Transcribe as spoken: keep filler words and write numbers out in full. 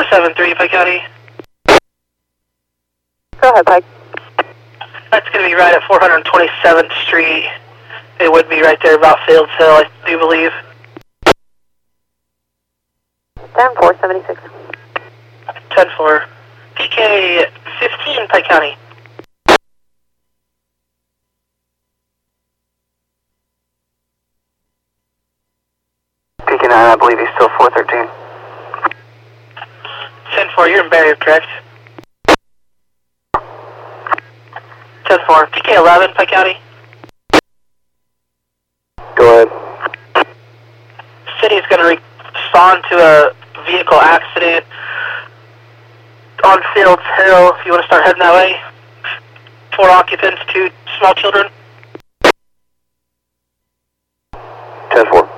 seven three, Pike County. Go ahead, Pike. That's going to be right at four hundred twenty-seventh Street. It would be right there about Fields Hill, I do believe. ten four seventy-six. ten four. P K fifteen, Pike County. P K nine, I believe he's still four thirteen. ten four, you're in barrier, correct? ten four. P K eleven, Pike County. Go ahead. City is going to respond to a vehicle accident on Fields Hill. If you want to start heading that way. Four occupants, two small children. ten four.